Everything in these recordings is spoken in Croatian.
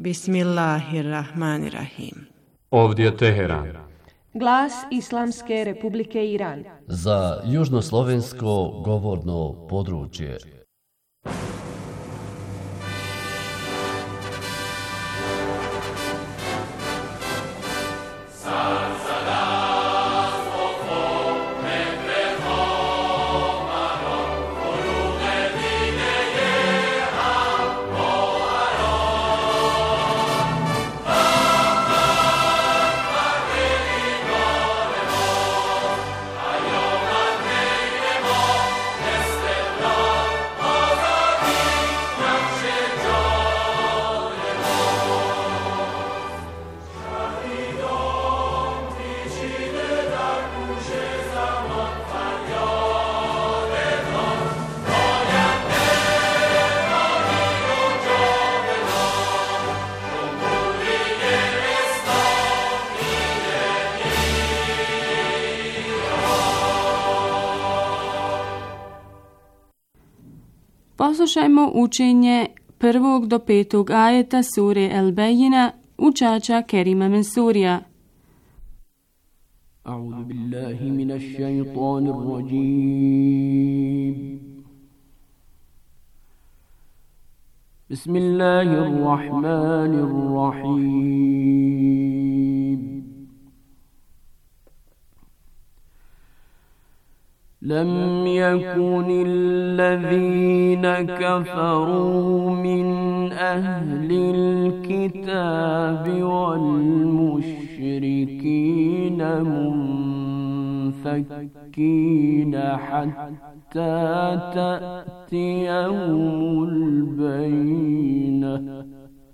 Bismillahirrahmanirrahim. Ovdje je Teheran. Glas Islamske Republike Iran. Za južnoslovensko govorno područje. Poslušajmo učenje 1. do 5. ajeta sure El-Bejina učača Kerima Mensurija. A'udhu billahi minash shaytanir rajim. Bismillahirrahmanirrahim. لم يكن الذين كفروا من أهل الكتاب والمشركين منفكين حتى تأتيهم البينة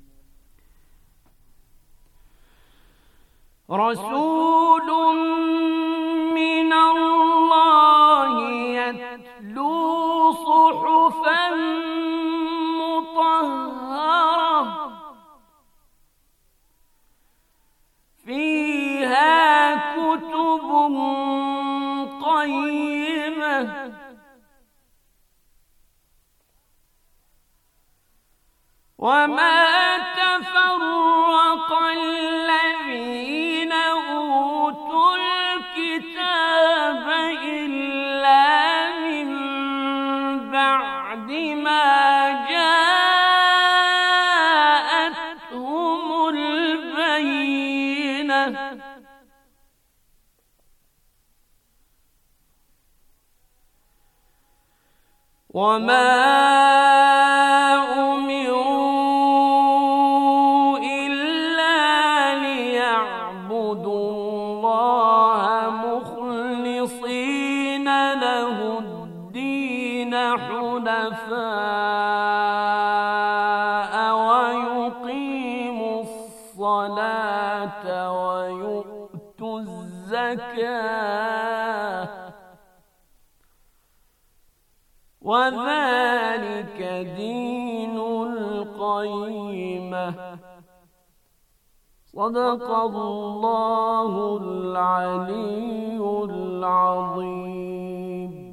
رسول من الله يتلو صحفا مطهرة فيها كتب قيمة وما تفرق الذين أوتوا الكتاب إلا من بعد ما جاءتهم البينة وما ويقيموا الصلاة ويؤتوا الزكاة وذلك دين القيمة صدق الله العلي العظيم.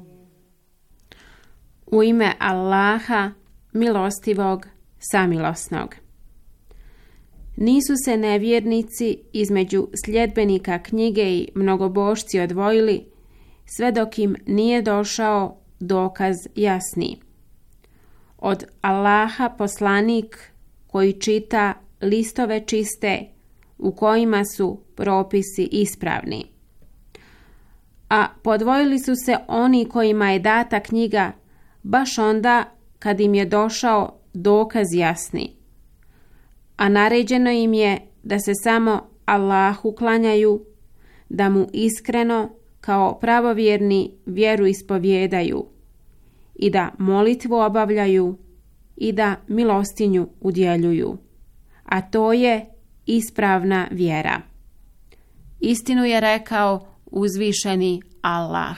U ime Allaha, milostivog, samilosnog. Nisu se nevjernici između sljedbenika knjige i mnogobošci odvojili, sve dok im nije došao dokaz jasni. Od Allaha poslanik koji čita listove čiste u kojima su propisi ispravni. A podvojili su se oni kojima je data knjiga baš onda kad im je došao dokaz jasni. A naređeno im je da se samo Allahu klanjaju, da mu iskreno kao pravovjerni vjeru ispovjedaju i da molitvu obavljaju i da milostinju udjeljuju. A to je ispravna vjera. Istinu je rekao uzvišeni Allah.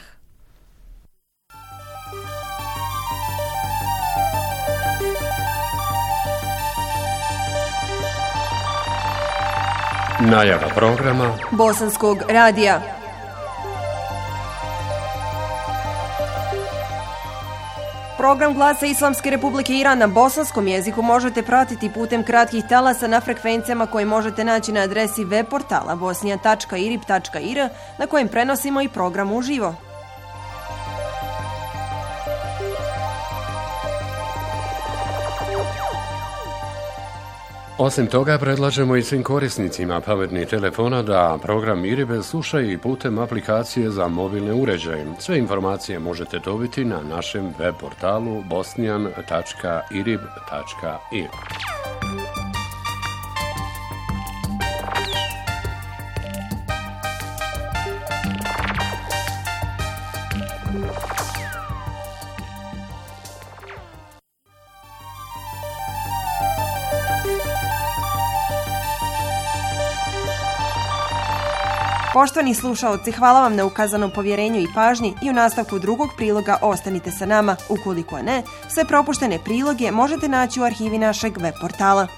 Najava programa Bosanskog radija. Program Glasa Islamske Republike Iran na bosanskom jeziku možete pratiti putem kratkih talasa na frekvencijama koje možete naći na adresi web portala bosnija.irib.ir na kojem prenosimo i program uživo. Osim toga, predlažemo i svim korisnicima pametnih telefona da program IRIB slušaju i putem aplikacije za mobilne uređaje. Sve informacije možete dobiti na našem web portalu bosnian.irib.ir. Poštovani slušaoci, hvala vam na ukazanom povjerenju i pažnji i u nastavku drugog priloga ostanite sa nama. Ukoliko ne, sve propuštene priloge možete naći u arhivi našeg web portala.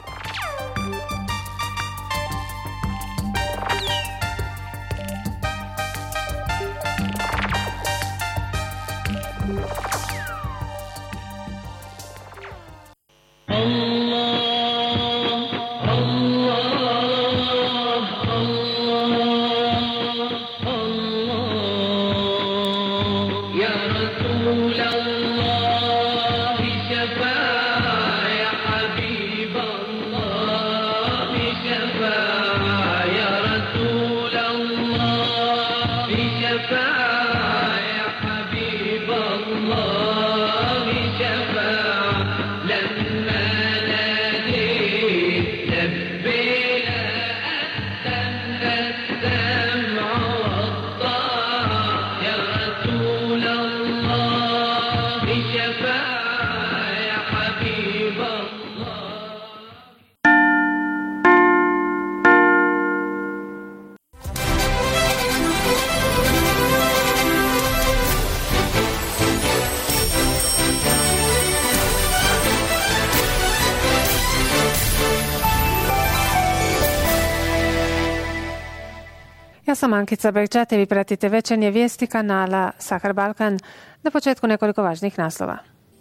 Ja sam Ankica Bekčate, vi pratite večernje vijesti kanala Sahar Balkan. Na početku nekoliko važnih naslova.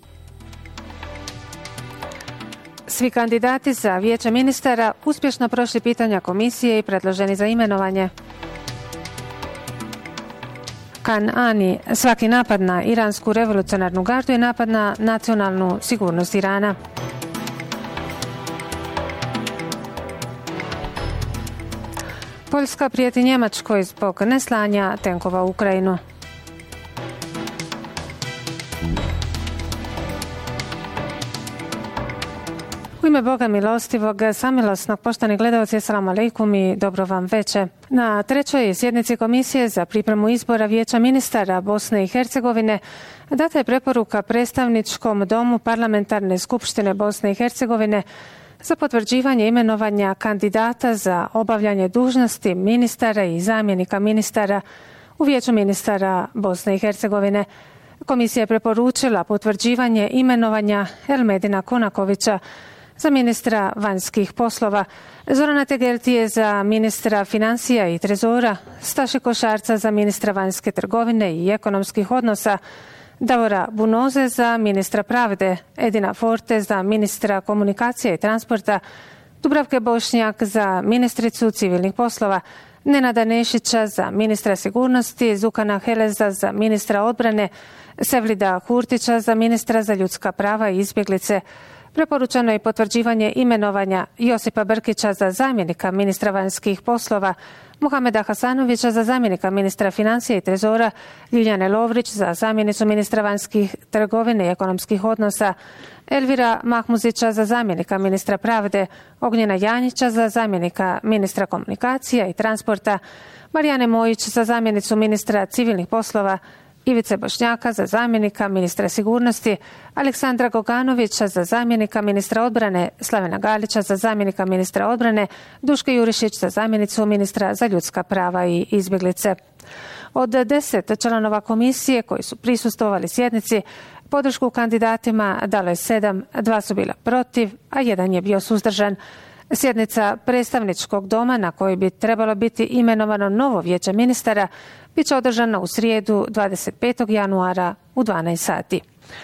Svi kandidati za vijeće ministara uspješno prošli pitanja komisije i predloženi za imenovanje. Kanani, svaki napad na iransku revolucionarnu gardu je napad na nacionalnu sigurnost Irana. Poljska prijeti Njemačkoj zbog neslanja tenkova u Ukrajinu. U ime Boga milostivog, samilosnog, poštovani gledalci, assalamu alejkum i dobro vam veče. Na trećoj sjednici Komisije za pripremu izbora Vijeća ministara Bosne i Hercegovine data je preporuka predstavničkom domu Parlamentarne skupštine Bosne i Hercegovine za potvrđivanje imenovanja kandidata za obavljanje dužnosti ministara i zamjenika ministara u Vijeću ministara Bosne i Hercegovine. Komisija je preporučila potvrđivanje imenovanja Elmedina Konakovića za ministra vanjskih poslova, Zorana Tegeltije za ministra financija i trezora, Staše Košarca za ministra vanjske trgovine i ekonomskih odnosa, Davora Bunoze za ministra pravde, Edina Forte za ministra komunikacije i transporta, Dubravke Bošnjak za ministricu civilnih poslova, Nenada Nešića za ministra sigurnosti, Zukana Heleza za ministra odbrane, Sevlida Hurtića za ministra za ljudska prava i izbjeglice. Preporučeno je potvrđivanje imenovanja Josipa Brkića za zamjenika ministra vanjskih poslova, Muhameda Hasanovića za zamjenika ministra financija i trezora, Ljiljane Lovrić za zamjenicu ministra vanjskih trgovine i ekonomskih odnosa, Elvira Mahmuzića za zamjenika ministra pravde, Ognjena Janjića za zamjenika ministra komunikacija i transporta, Marijane Mojić za zamjenicu ministra civilnih poslova, Ivice Bošnjaka za zamjenika ministra sigurnosti, Aleksandra Goganovića za zamjenika ministra odbrane, Slavena Galića za zamjenika ministra odbrane, Duške Jurišić za zamjenicu ministra za ljudska prava i izbjeglice. Od 10 članova komisije koji su prisustvovali sjednici, podršku kandidatima dalo je 7, 2 su bila protiv, a 1 je bio suzdržan. Sjednica predstavničkog doma na kojoj bi trebalo biti imenovano novo vijeće ministara bit će održana u srijedu 25. januara u 12 sati.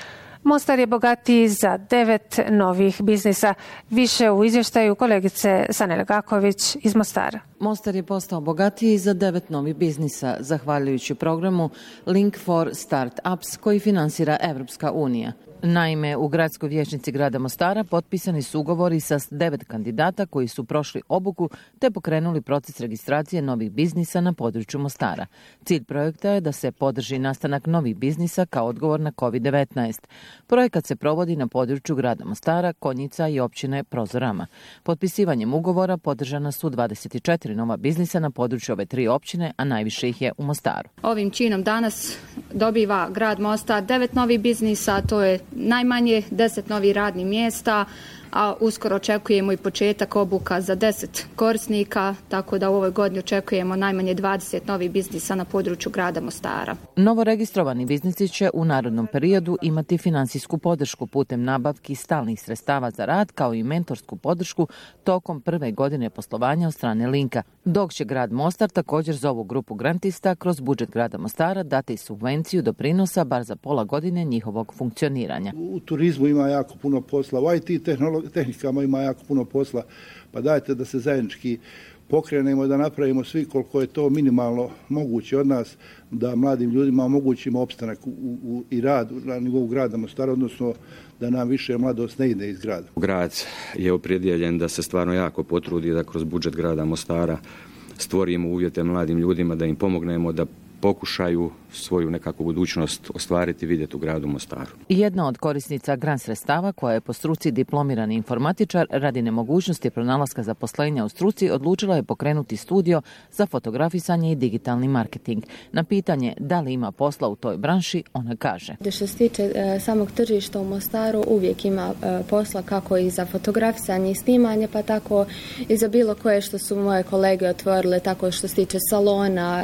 Mostar je bogatiji za 9 novih biznisa. Više u izvještaju kolegice Sanele Gaković iz Mostara. Mostar je postao bogatiji za 9 novih biznisa, zahvaljujući programu Link for Start-ups koji finansira Evropska unija. Naime, u gradskoj vijećnici grada Mostara potpisani su ugovori sa 9 kandidata koji su prošli obuku te pokrenuli proces registracije novih biznisa na području Mostara. Cilj projekta je da se podrži nastanak novih biznisa kao odgovor na COVID-19. Projekat se provodi na području grada Mostara, Konjica i općine Prozorama. Potpisivanjem ugovora podržana su 24 nova biznisa na području ove 3 općine, a najviše ih je u Mostaru. Ovim činom danas dobiva grad Mostar 9 novih biznisa, to je najmanje 10 novih radnih mjesta, a uskoro očekujemo i početak obuka za 10 korisnika, tako da u ovoj godini očekujemo najmanje 20 novih biznisa na području grada Mostara. Novo registrovani biznisi će u narednom periodu imati finansijsku podršku putem nabavki stalnih sredstava za rad, kao i mentorsku podršku tokom prve godine poslovanja od strane Linka, dok će grad Mostar također za ovu grupu grantista kroz budžet grada Mostara dati subvenciju doprinosa bar za pola godine njihovog funkcioniranja. U turizmu ima jako puno posla, u IT tehnikama ima jako puno posla, pa dajte da se zajednički pokrenemo i da napravimo svi koliko je to minimalno moguće od nas, da mladim ljudima omogućimo opstanak i rad na nivou grada Mostara, odnosno da nam više mladost ne ide iz grada. Grad je opredijeljen da se stvarno jako potrudi da kroz budžet grada Mostara stvorimo uvjete mladim ljudima, da im pomognemo da pokušaju svoju nekakvu budućnost ostvariti, vidjeti u gradu Mostaru. Jedna od korisnica grant sredstava, koja je po struci diplomirani informatičar, radi nemogućnosti pronalaska zaposlenja u struci, odlučila je pokrenuti studio za fotografisanje i digitalni marketing. Na pitanje da li ima posla u toj branši, ona kaže: Što se tiče samog tržišta u Mostaru, uvijek ima posla kako i za fotografisanje i snimanje, pa tako i za bilo koje što su moje kolege otvorile, tako što se tiče salona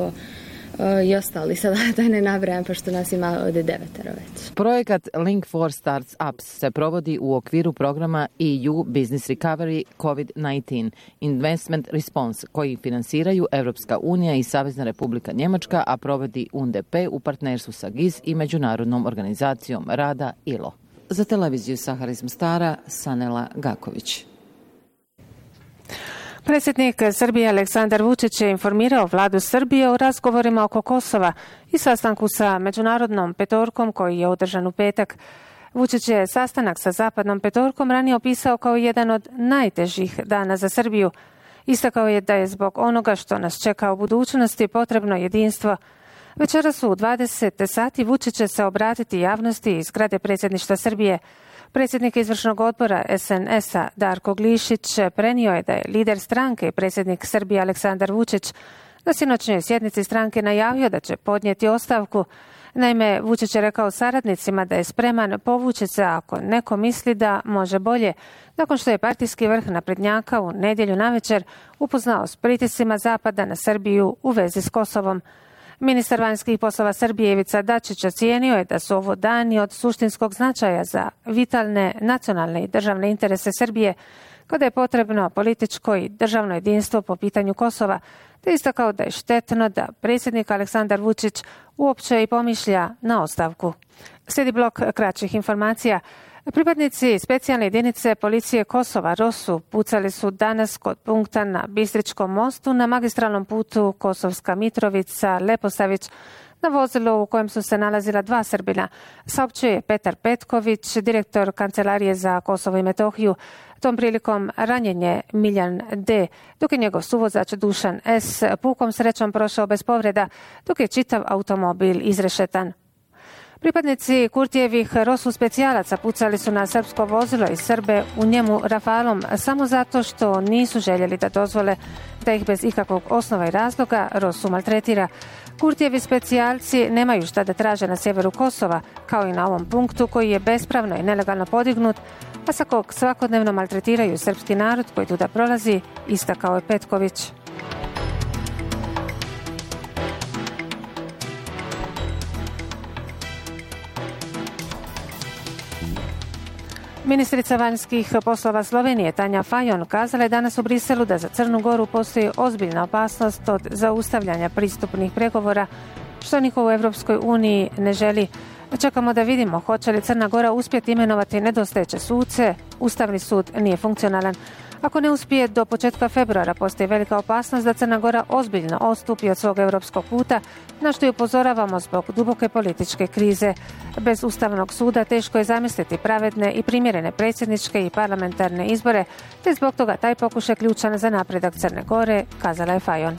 i ostali, sada da ne nabrajam, pošto nas ima ovdje 9 već. Projekat Link for Startups se provodi u okviru programa EU Business Recovery COVID-19 Investment Response, koji finansiraju Evropska unija i Savezna Republika Njemačka, a provodi UNDP u partnerstvu sa GIZ i Međunarodnom organizacijom rada ILO. Za televiziju Sahara iz Mostara, Sanela Gaković. Predsjednik Srbije Aleksandar Vučić je informirao vladu Srbije o razgovorima oko Kosova i sastanku sa Međunarodnom petorkom koji je održan u petak. Vučić je sastanak sa Zapadnom petorkom ranije opisao kao jedan od najtežih dana za Srbiju. Istakao je da je zbog onoga što nas čeka u budućnosti potrebno jedinstvo. Večeras u 20 sati Vučić će se obratiti javnosti iz zgrade predsjedništva Srbije. Predsjednik izvršnog odbora SNS-a Darko Glišić prenio je da je lider stranke i predsjednik Srbije Aleksandar Vučić na sinoćnjoj sjednici stranke najavio da će podnijeti ostavku. Naime, Vučić je rekao saradnicima da je spreman povući se ako neko misli da može bolje, nakon što je partijski vrh naprednjaka u nedjelju navečer upoznao s pritiscima Zapada na Srbiju u vezi s Kosovom. Ministar vanjskih poslova Srbije Ivica Dačić ocijenio je da su ovo dani od suštinskog značaja za vitalne nacionalne i državne interese Srbije, kada je potrebno političko i državno jedinstvo po pitanju Kosova, te istakao da je štetno da predsjednik Aleksandar Vučić uopće i pomišlja na ostavku. Slijedi blok kraćih informacija. Pripadnici specijalne jedinice policije Kosova ROSU pucali su danas kod punkta na Bistričkom mostu na magistralnom putu Kosovska Mitrovica-Leposavić na vozilu u kojem su se nalazila 2 Srbina. Saopćio je Petar Petković, direktor Kancelarije za Kosovo i Metohiju. Tom prilikom ranjen je Miljan D, dok je njegov suvozač Dušan S pukom srećom prošao bez povreda, dok je čitav automobil izrešetan. Pripadnici Kurtijevih ROSU specijalaca pucali su na srpsko vozilo i Srbe u njemu rafalom samo zato što nisu željeli da dozvole da ih bez ikakvog osnova i razloga ROSU maltretira. Kurtijevi specijalci nemaju šta da traže na sjeveru Kosova, kao i na ovom punktu koji je bespravno i nelegalno podignut, a sa kog svakodnevno maltretiraju srpski narod koji tuda prolazi, istakao je Petković. Ministrica vanjskih poslova Slovenije Tanja Fajon kazala je danas u Briselu da za Crnu Goru postoji ozbiljna opasnost od zaustavljanja pristupnih pregovora, što niko u Europskoj uniji ne želi. Čekamo da vidimo hoće li Crna Gora uspjeti imenovati nedostajeće suce. Ustavni sud nije funkcionalan. Ako ne uspije, do početka februara postoji velika opasnost da Crna Gora ozbiljno odstupi od svog europskog puta, na što i upozoravamo zbog duboke političke krize. Bez Ustavnog suda teško je zamisliti pravedne i primjerene predsjedničke i parlamentarne izbore, te zbog toga taj pokušaj ključan za napredak Crne Gore, kazala je Fajon.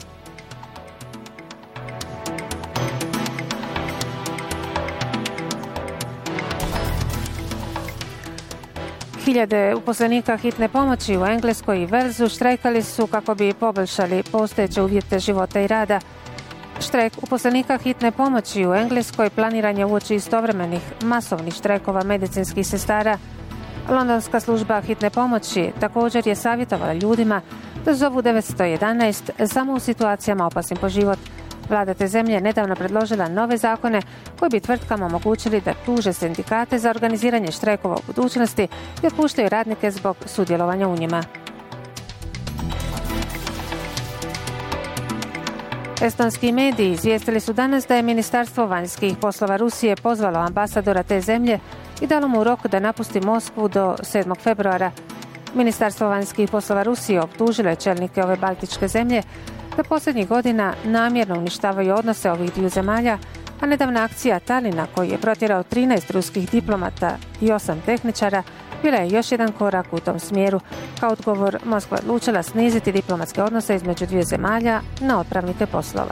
Hiljade uposlenika hitne pomoći u Engleskoj i Velsu štrajkali su kako bi poboljšali postojeće uvjete života i rada. Štrajk uposlenika hitne pomoći u Engleskoj planiran je uoči istovremenih masovnih štrajkova medicinskih sestara. Londonska služba hitne pomoći također je savjetovala ljudima da zovu 911 samo u situacijama opasnim po život. Vlada te zemlje nedavno predložila nove zakone koji bi tvrtkama omogućili da tuže sindikate za organiziranje štrajkova u budućnosti i otpuštaju radnike zbog sudjelovanja u njima. Estonski mediji izvijestili su danas da je Ministarstvo vanjskih poslova Rusije pozvalo ambasadora te zemlje i dalo mu rok da napusti Moskvu do 7. februara. Ministarstvo vanjskih poslova Rusije optužilo je čelnike ove baltičke zemlje da posljednjih godina namjerno uništavaju odnose ovih dviju zemalja, a nedavna akcija Talina, koji je protjerao 13 ruskih diplomata i 8 tehničara, bila je još jedan korak u tom smjeru. Kao odgovor, Moskva odlučila sniziti diplomatske odnose između dvije zemalja na otpravnike poslova.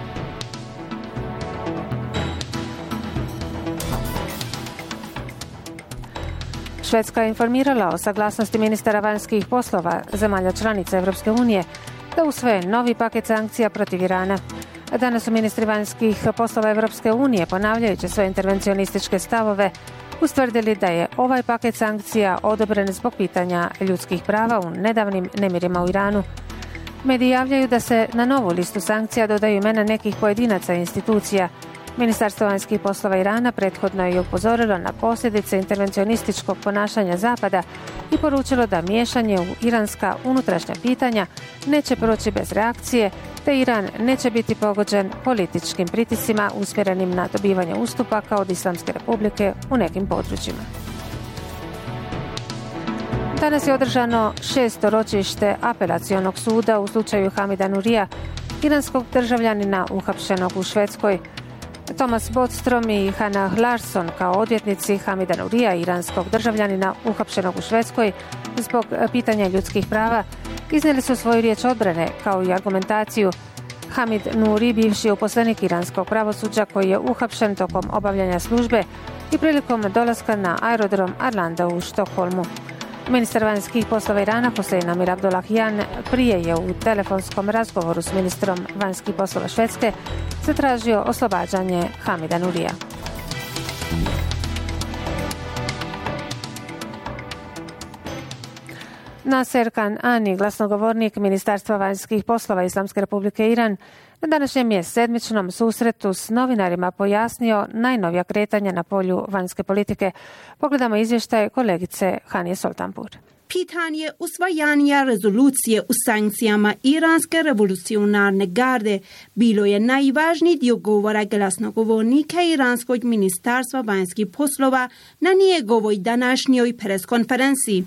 Švedska je informirala o saglasnosti ministara vanjskih poslova zemalja članica Europske unije da usvoje novi paket sankcija protiv Irana. Danas su ministri vanjskih poslova Europske unije, ponavljajući svoje intervencionističke stavove, ustvrdili da je ovaj paket sankcija odobren zbog pitanja ljudskih prava u nedavnim nemirima u Iranu. Mediji javljaju da se na novu listu sankcija dodaju imena nekih pojedinaca i institucija. Ministarstvo vanjskih poslova Irana prethodno je upozorilo na posljedice intervencionističkog ponašanja Zapada i poručilo da miješanje u iranska unutrašnja pitanja neće proći bez reakcije, te Iran neće biti pogođen političkim pritiscima usmjerenim na dobivanje ustupaka od Islamske republike u nekim područjima. Danas je održano 6. ročište apelacionog suda u slučaju Hamida Nurija, iranskog državljanina uhapšenog u Švedskoj. Thomas Bodstrom i Hannah Larsson kao odvjetnici Hamida Nurija, iranskog državljanina uhapšenog u Švedskoj zbog pitanja ljudskih prava, iznijeli su svoju riječ odbrane kao i argumentaciju. Hamid Nuri, bivši uposlenik iranskog pravosuđa koji je uhapšen tokom obavljanja službe i prilikom dolaska na aerodrom Arlanda u Štokholmu. Ministar vanjskih poslova Irana Hossein Amir Abdullahian prije je u telefonskom razgovoru s ministrom vanjskih poslova Švedske zatražio oslobađanje Hamida Nurija. Naser Kanani, glasnogovornik Ministarstva vanjskih poslova Islamske republike Iran, na današnjem je sedmičnom susretu s novinarima pojasnio najnovija kretanja na polju vanjske politike. Pogledamo izvještaj kolegice Hanije Soltanpur. Pitanje usvajanja rezolucije u sankcijama Iranske revolucionarne garde bilo je najvažniji dio govora glasnogovornika Iranskog ministarstva vanjskih poslova na njegovoj današnjoj preskonferenciji.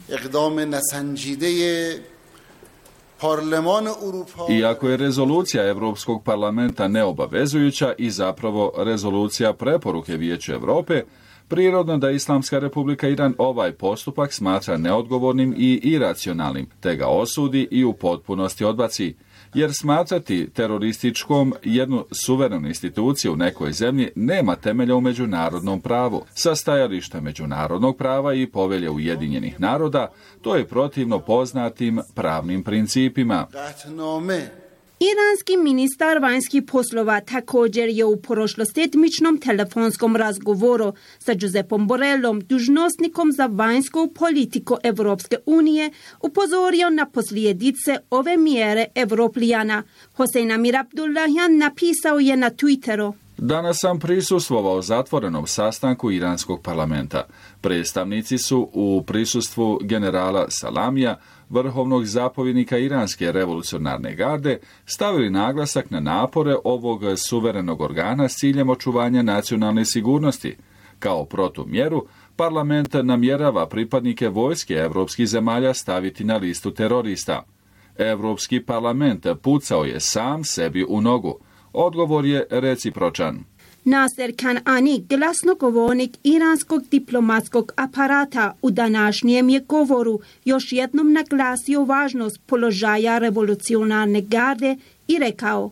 Iako je rezolucija Europskog parlamenta neobavezujuća i zapravo rezolucija preporuke Vijeća Europe, prirodno da Islamska republika Iran ovaj postupak smatra neodgovornim i iracionalnim, te ga osudi i u potpunosti odbaci, jer smatrati terorističkom jednu suverenu instituciju u nekoj zemlji nema temelja u međunarodnom pravu. Sa stajališta međunarodnog prava i povelje Ujedinjenih naroda, to je protivno poznatim pravnim principima. Iranski ministar vanjskih poslova također je u prošlosedmičnom telefonskom razgovoru sa Giuseppom Borrellom, dužnosnikom za vanjsku politiku Evropske unije, upozorio na posljedice ove mjere Evropljana. Hossein Amir Abdullahian napisao je na Twitteru: Danas sam prisustvovao zatvorenom sastanku iranskog parlamenta. Predstavnici su u prisustvu generala Salamija, vrhovnog zapovjednika iranske revolucionarne garde, stavili naglasak na napore ovog suverenog organa s ciljem očuvanja nacionalne sigurnosti. Kao protumjeru, parlament namjerava pripadnike vojske evropskih zemalja staviti na listu terorista. Evropski parlament pucao je sam sebi u nogu. Odgovor je recipročan. Naser Kanani, glasnogovornik iranskog diplomatskog aparata, u današnjem je govoru još jednom naglasio važnost položaja revolucionarne garde i rekao: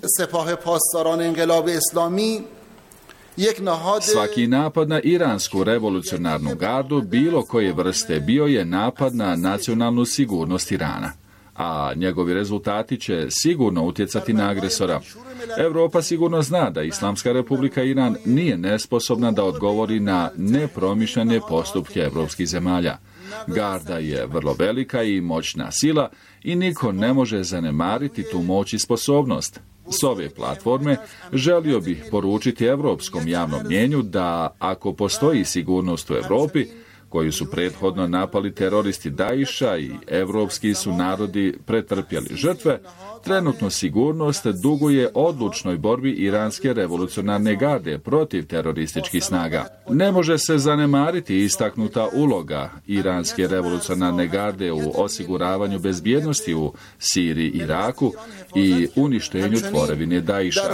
Svaki napad na iransku revolucionarnu gardu bilo koje vrste bio je napad na nacionalnu sigurnost Irana, a njegovi rezultati će sigurno utjecati na agresora. Europa sigurno zna da Islamska republika Iran nije nesposobna da odgovori na nepromišljene postupke evropskih zemalja. Garda je vrlo velika i moćna sila i niko ne može zanemariti tu moć i sposobnost. S ove platforme želio bih poručiti europskom javnom mnjenju da ako postoji sigurnost u Europi, koju su prethodno napali teroristi Daisha i evropski su narodi pretrpjeli žrtve, trenutno sigurnost duguje odlučnoj borbi iranske revolucionarne garde protiv terorističkih snaga. Ne može se zanemariti istaknuta uloga iranske revolucionarne garde u osiguravanju bezbjednosti u Siriji i Iraku i uništenju tvorevine Daisha.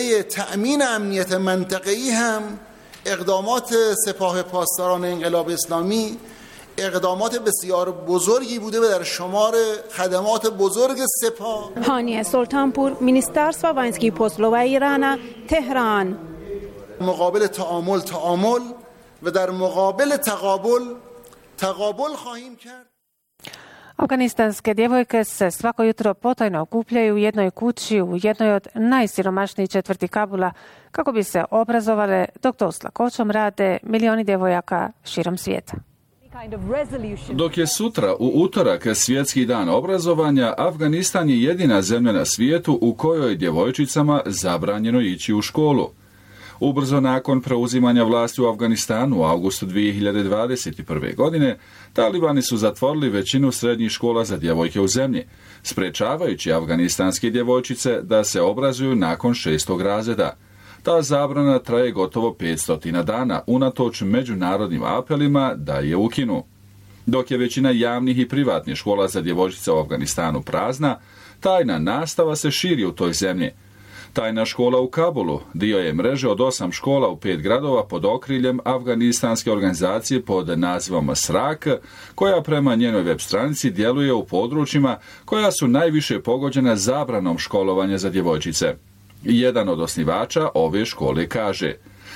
اقدامات سپاه پاسداران انقلاب اسلامی اقدامات بسیار بزرگی بوده و در شمار خدمات بزرگ سپاه. هانیه سلطانپور، Ministarstva vanjskih poslova Irana, Tehran. مقابل تعامل و در مقابل تقابل خواهیم کرد. Afganistanske djevojke se svako jutro potajno okupljaju u jednoj kući u jednoj od najsiromašnijih četvrti Kabula kako bi se obrazovale, dok to s lakoćom rade milioni djevojaka širom svijeta. Dok je sutra u utorak svjetski dan obrazovanja, Afganistan je jedina zemlja na svijetu u kojoj djevojčicama zabranjeno ići u školu. Ubrzo nakon preuzimanja vlasti u Afganistanu u augustu 2021. godine, talibani su zatvorili većinu srednjih škola za djevojke u zemlji, sprečavajući afganistanske djevojčice da se obrazuju nakon 6. razreda. Ta zabrana traje gotovo 500 dana, unatoč međunarodnim apelima da je ukinu. Dok je većina javnih i privatnih škola za djevojčice u Afganistanu prazna, tajna nastava se širi u toj zemlji. Tajna škola u Kabulu dio je mreže od 8 škola u 5 gradova pod okriljem afganistanske organizacije pod nazivom SRAK, koja prema njenoj web stranici djeluje u područjima koja su najviše pogođena zabranom školovanja za djevojčice. Jedan od osnivača ove škole kaže: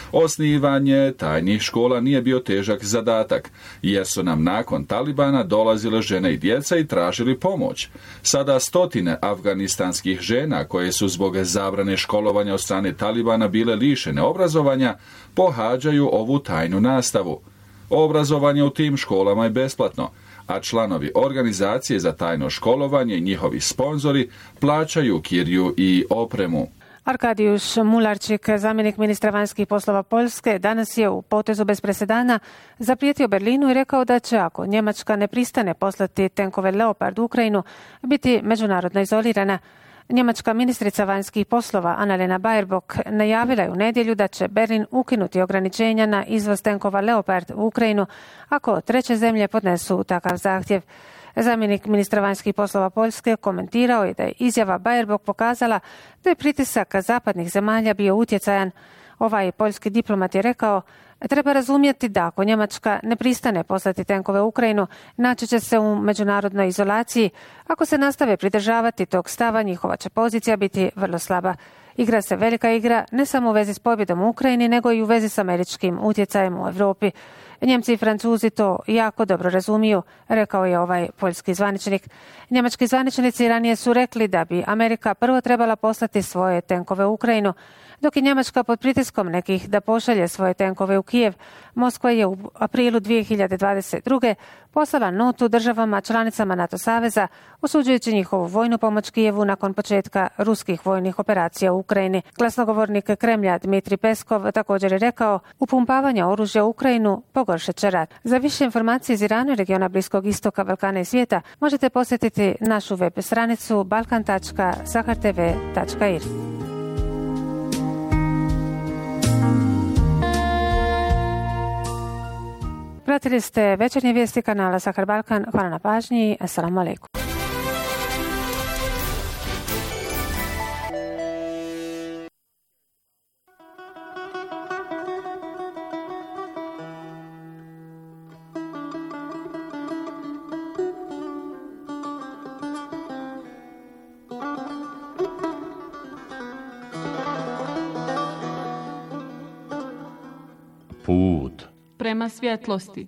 osnivanje tajnih škola nije bio težak zadatak, jer su nam nakon Talibana dolazile žene i djeca i tražili pomoć. Sada stotine afganistanskih žena koje su zbog zabrane školovanja od strane Talibana bile lišene obrazovanja, pohađaju ovu tajnu nastavu. Obrazovanje u tim školama je besplatno, a članovi organizacije za tajno školovanje i njihovi sponzori plaćaju kiriju i opremu. Arkadijuš Mularčik, zamjenik ministra vanjskih poslova Poljske, danas je u potezu bez presedana zaprijetio Berlinu i rekao da će, ako Njemačka ne pristane poslati tenkove Leopard u Ukrajinu, biti međunarodno izolirana. Njemačka ministrica vanjskih poslova Annalena Baerbock najavila je u nedjelju da će Berlin ukinuti ograničenja na izvoz tenkova Leopard u Ukrajinu ako treće zemlje podnesu takav zahtjev. Zamjenik ministra vanjskih poslova Poljske komentirao je da je izjava Baerbock pokazala da je pritisak zapadnih zemalja bio utjecajan. Ovaj poljski diplomat je rekao: treba razumjeti da ako Njemačka ne pristane poslati tenkove u Ukrajinu, naći će se u međunarodnoj izolaciji. Ako se nastave pridržavati tog stava, njihova će pozicija biti vrlo slaba. Igra se velika igra ne samo u vezi s pobjedom u Ukrajini, nego i u vezi s američkim utjecajem u Europi. Njemci i Francuzi to jako dobro razumiju, rekao je ovaj poljski zvaničnik. Njemački zvaničnici ranije su rekli da bi Amerika prvo trebala poslati svoje tenkove u Ukrajinu, dok je Njemačka pod pritiskom nekih da pošalje svoje tenkove u Kijev. Moskva je u aprilu 2022. poslala notu državama članicama NATO saveza, osuđujući njihovu vojnu pomoć Kijevu nakon početka ruskih vojnih operacija u Ukrajini. Glasnogovornik Kremlja Dmitrij Peskov također je rekao, upumpavanje oružja u Ukrajinu pogoršat će rat. Za više informacije iz Irana i regiona Bliskog istoka, Balkana i svijeta možete posjetiti našu web stranicu balkan.sahartv.ir. Pratili ste večernje vijesti kanala Sahar Balkan. Hvala na pažnji. Assalamu alaikum. Put prema svjetlosti.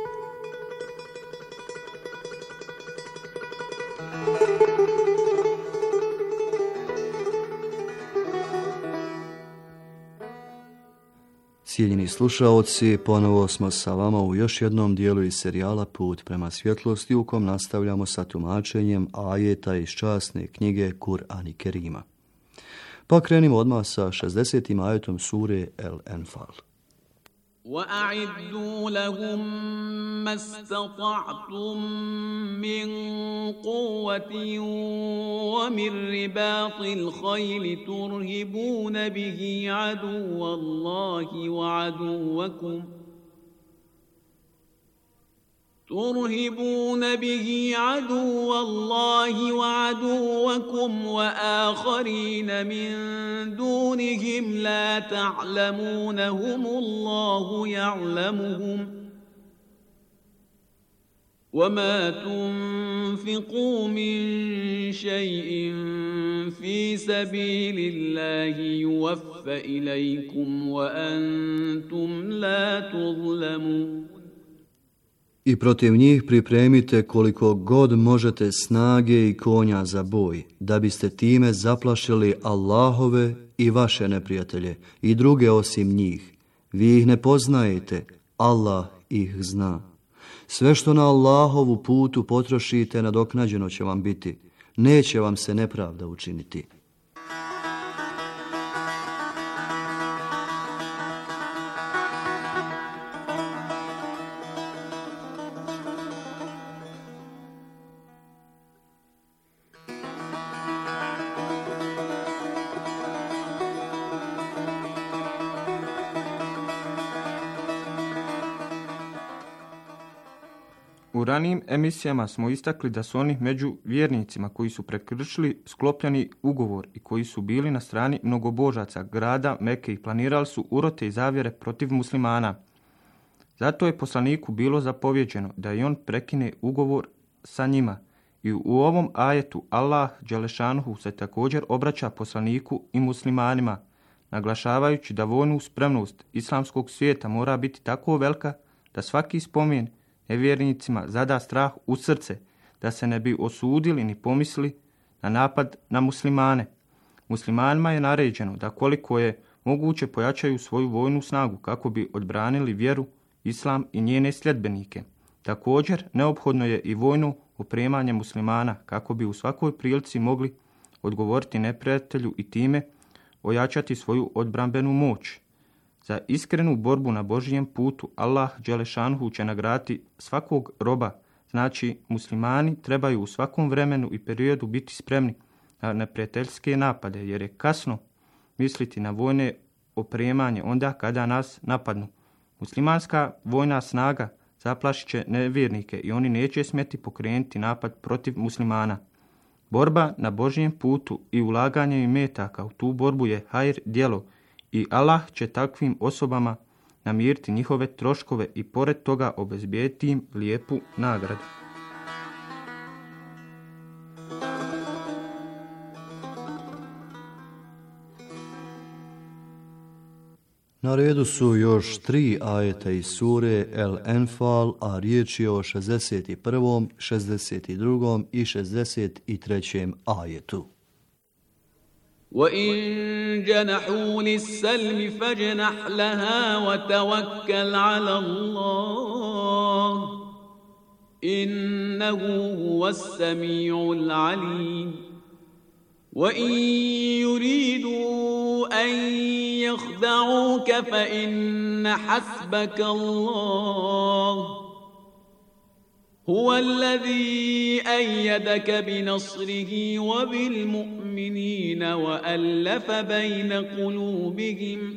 Cijenjeni slušaoci, ponovo smo sa vama u još jednom dijelu iz serijala Put prema svjetlosti, u kom nastavljamo sa tumačenjem ajeta iz časne knjige Kur'an Kerima. Pa krenimo odmah sa 60. ajetom sure El Enfal. وَأَعِدُّوا لَهُم مَّا اسْتَطَعْتُم مِّن قُوَّةٍ وَمِن رِّبَاطِ الْخَيْلِ تُرْهِبُونَ بِهِ عَدُوَّ اللَّهِ وَعَدُوَّكُمْ وَآخَرِينَ مِن دُونِهِمْ لَا تَعْلَمُونَهُمُ اللَّهُ يَعْلَمُهُمْ وَمَا تُنفِقُوا مِن شَيْءٍ فِي سَبِيلِ اللَّهِ يُوَفَّ إِلَيْكُمْ وَأَنتُمْ لَا تُظْلَمُونَ. I protiv njih pripremite koliko god možete snage i konja za boj, da biste time zaplašili Allahove i vaše neprijatelje i druge osim njih. Vi ih ne poznajete, Allah ih zna. Sve što na Allahovu putu potrošite, nadoknađeno će vam biti. Neće vam se nepravda učiniti. U ranijim emisijama smo istakli da su oni među vjernicima koji su prekršili sklopljeni ugovor i koji su bili na strani mnogobožaca grada Mekke i planirali su urote i zavjere protiv muslimana. Zato je poslaniku bilo zapovjeđeno da i on prekine ugovor sa njima. I u ovom ajetu Allah dželešanuhu se također obraća poslaniku i muslimanima, naglašavajući da vojnu spremnost islamskog svijeta mora biti tako velika da svaki spomen nevjernicima zada strah u srce, da se ne bi osudili ni pomislili na napad na muslimane. Muslimanima je naređeno da koliko je moguće pojačaju svoju vojnu snagu kako bi odbranili vjeru, islam i njene sljedbenike. Također, neophodno je i vojno opremanje muslimana kako bi u svakoj prilici mogli odgovoriti neprijatelju i time ojačati svoju odbrambenu moć. Za iskrenu borbu na Božijem putu Allah dželešanuhu će nagraditi svakog roba, znači muslimani trebaju u svakom vremenu i periodu biti spremni na neprijateljske napade, jer je kasno misliti na vojne opremanje onda kada nas napadnu. Muslimanska vojna snaga zaplašit će nevjernike i oni neće smjeti pokrenuti napad protiv muslimana. Borba na Božijem putu i ulaganje imetaka u tu borbu je hajr djelo i Allah će takvim osobama namiriti njihove troškove i pored toga obezbijediti im lijepu nagradu. Na redu su još 3 ajeta iz sure El Enfal, a riječ je o 61., 62. i 63. ajetu. وَإِن جَنَحُوا لِلسَّلْمِ فَاجْنَحْ لَهَا وَتَوَكَّلْ عَلَى اللَّهِ إِنَّهُ هُوَ السَّمِيعُ الْعَلِيمُ وَإِن يُرِيدُوا أَن يَخْدَعُوكَ فَإِنَّ حَسْبَكَ اللَّهُ هو الذي أيدك بنصره وبالمؤمنين وألف بين قلوبهم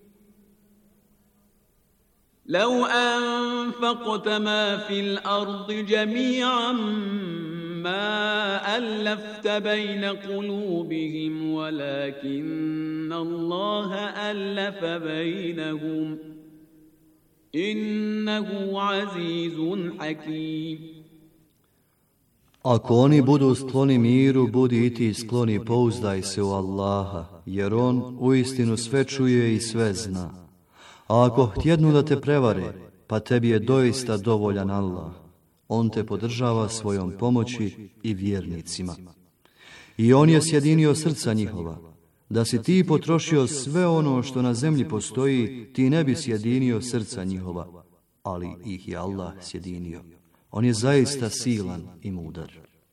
لو أنفقت ما في الأرض جميعا ما ألفت بين قلوبهم ولكن الله ألف بينهم Innahu azizun hakim. Ako oni budu skloni miru, budi i ti skloni, pouzdaj se u Allaha, jer on uistinu sve čuje i sve zna. A ako htjednu da te prevare, pa tebi je doista dovoljan Allah. On te podržava svojom pomoći i vjernicima. I on je sjedinio srca njihova. Da si ti potrošio sve ono što na zemlji postoji, ti ne bi sjedinio srca njihova, ali ih je Allah sjedinio. On je zaista silan i mudar.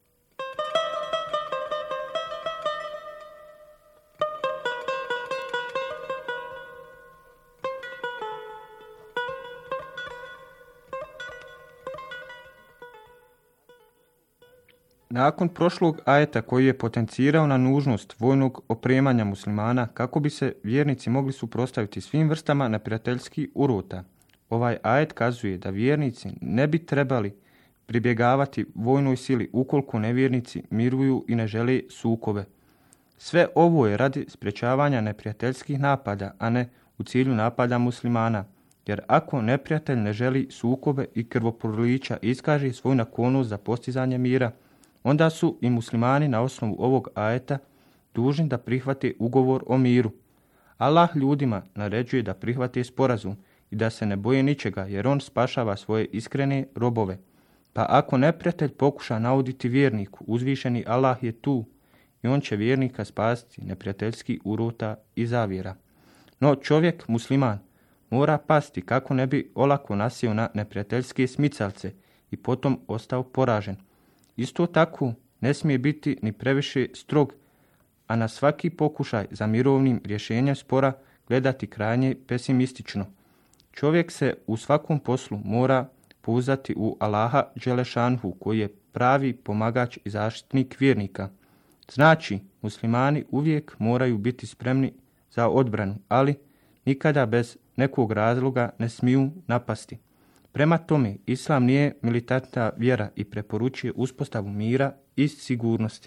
Nakon prošlog ajeta koji je potencirao na nužnost vojnog opremanja muslimana kako bi se vjernici mogli suprotstaviti svim vrstama neprijateljskih urota, ovaj ajet kazuje da vjernici ne bi trebali pribjegavati vojnoj sili ukoliko nevjernici miruju i ne žele sukobe. Sve ovo je radi sprječavanja neprijateljskih napada, a ne u cilju napada muslimana, jer ako neprijatelj ne želi sukobe i krvoprolića iskaže svoju naklonost za postizanje mira, onda su i muslimani na osnovu ovog ajeta dužni da prihvate ugovor o miru. Allah ljudima naređuje da prihvate sporazum i da se ne boje ničega, jer on spašava svoje iskrene robove. Pa ako neprijatelj pokuša nauditi vjerniku, uzvišeni Allah je tu i on će vjernika spasiti neprijateljskih urota i zavjera. No čovjek, musliman, mora pasti kako ne bi olako nasio na neprijateljske smicalce i potom ostao poražen. Isto tako ne smije biti ni previše strog, a na svaki pokušaj za mirovnim rješenjem spora gledati krajnje pesimistično. Čovjek se u svakom poslu mora pouzdati u Allaha Đelešanhu, koji je pravi pomagač i zaštitnik vjernika. Znači, muslimani uvijek moraju biti spremni za odbranu, ali nikada bez nekog razloga ne smiju napasti. Prema tome, islam nije militantna vjera i preporučuje uspostavu mira i sigurnosti.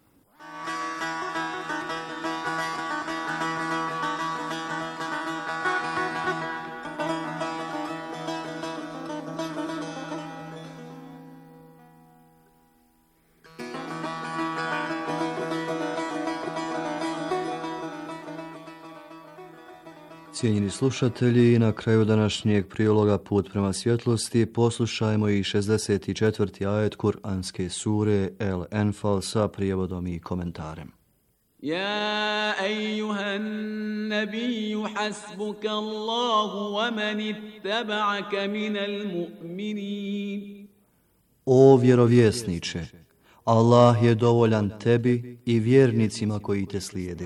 Cijenjeni slušatelji, na kraju današnjeg priloga Put prema svjetlosti poslušajmo i 64. ajet Kur'anske sure El Enfal sa prijevodom i komentarem. Ja ejuhan nabiju hasbuka Allahu wa man ittaba'aka minal mu'minin. O vjerovjesniče, Allah je dovoljan tebi i vjernicima koji te slijede.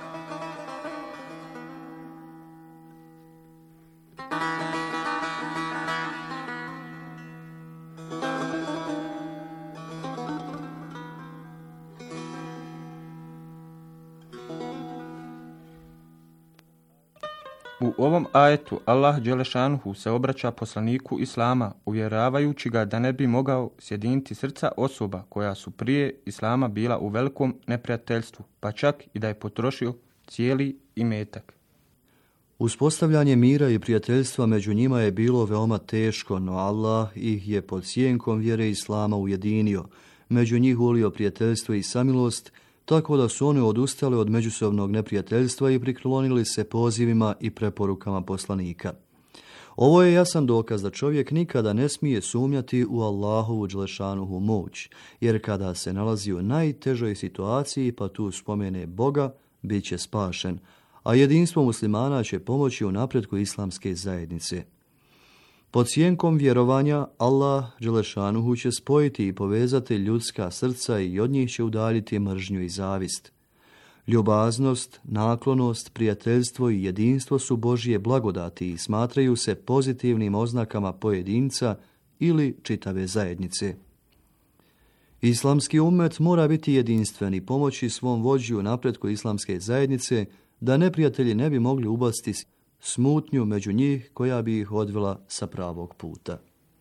U ovom ajetu Allah Đelešanuhu se obraća poslaniku Islama, uvjeravajući ga da ne bi mogao sjediniti srca osoba koja su prije Islama bila u velikom neprijateljstvu, pa čak i da je potrošio cijeli imetak. Uspostavljanje mira i prijateljstva među njima je bilo veoma teško, no Allah ih je pod sjenkom vjere Islama ujedinio, među njih ulio prijateljstvo i samilost, tako da su oni odustali od međusobnog neprijateljstva i priklonili se pozivima i preporukama poslanika. Ovo je jasan dokaz da čovjek nikada ne smije sumnjati u Allahovu dželešanuhu moć, jer kada se nalazi u najtežoj situaciji pa tu spomene Boga, bit će spašen, a jedinstvo muslimana će pomoći u napretku islamske zajednice. Pod sjenkom vjerovanja Allah dželešanuhu će spojiti i povezati ljudska srca i od njih će udaljiti mržnju i zavist. Ljubaznost, naklonost, prijateljstvo i jedinstvo su Božje blagodati i smatraju se pozitivnim oznakama pojedinca ili čitave zajednice. Islamski ummet mora biti jedinstven i pomoći svom vođi u napretku islamske zajednice da neprijatelji ne bi mogli ubaciti smutnju među njih koja bi ih odvela sa pravog puta.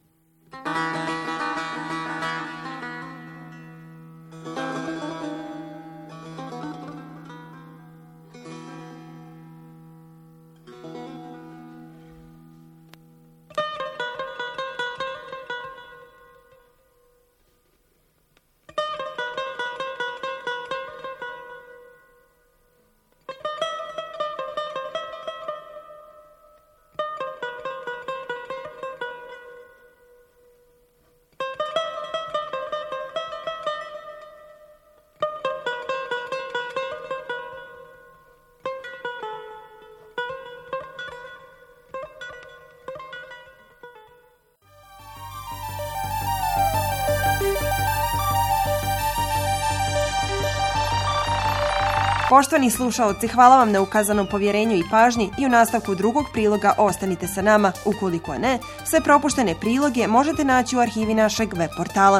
Poštovani slušaoci, hvala vam na ukazanom povjerenju i pažnji i u nastavku drugog priloga ostanite sa nama. Ukoliko ne, sve propuštene priloge možete naći u arhivi našeg web portala.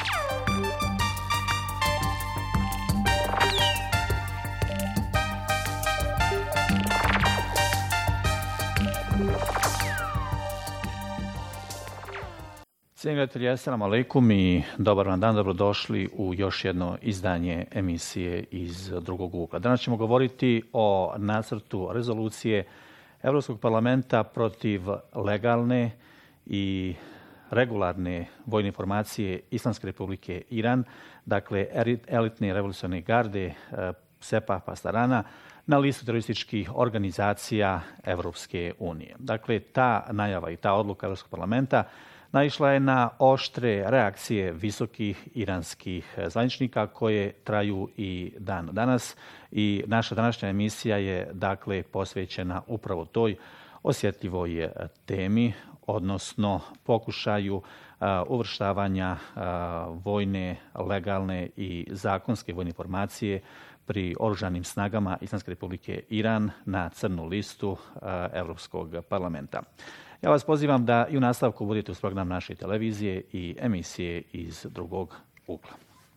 Cijenjeni gledatelji, assalamu alaikum i dobar vam dan, dobrodošli u još jedno izdanje emisije iz drugog ugla. Danas ćemo govoriti o nacrtu rezolucije Europskog parlamenta protiv legalne i regularne vojne formacije Islamske republike Iran, dakle elitne revolucionarne garde Sepah Pasdarana, na listu terorističkih organizacija Europske unije. Dakle, ta najava i ta odluka Europskog parlamenta naišla je na oštre reakcije visokih iranskih zvaničnika koje traju i dan danas i naša današnja emisija je dakle posvećena upravo toj osjetljivoj temi, odnosno pokušaju uvrštavanja vojne, legalne i zakonske vojne formacije pri oružanim snagama Islamske republike Iran na crnu listu Europskog parlamenta. Ja vas pozivam da i u nastavku budete uz program naše televizije i emisije iz drugog ugla.